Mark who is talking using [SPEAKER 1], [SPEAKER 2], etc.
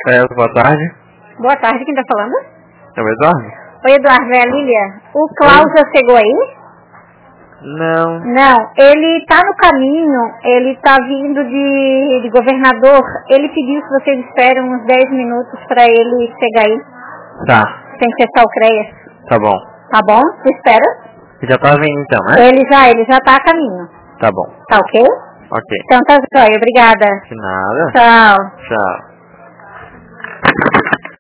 [SPEAKER 1] Boa tarde.
[SPEAKER 2] Boa tarde, quem tá falando?
[SPEAKER 1] É o Eduardo?
[SPEAKER 2] Oi, Eduardo, é a Lília. O Klaus já chegou aí?
[SPEAKER 1] Não.
[SPEAKER 2] Não, ele tá no caminho, ele tá vindo de Governador. Ele pediu que vocês esperem uns 10 minutos pra ele chegar aí.
[SPEAKER 1] Tá.
[SPEAKER 2] Tem que testar o CREAS.
[SPEAKER 1] Tá bom.
[SPEAKER 2] Tá bom? Você espera?
[SPEAKER 1] Você já tá vindo então, né?
[SPEAKER 2] Ele já tá a caminho.
[SPEAKER 1] Tá bom.
[SPEAKER 2] Tá ok?
[SPEAKER 1] Ok.
[SPEAKER 2] Então tá jóia, obrigada.
[SPEAKER 1] De nada.
[SPEAKER 2] Tchau.
[SPEAKER 1] Tchau.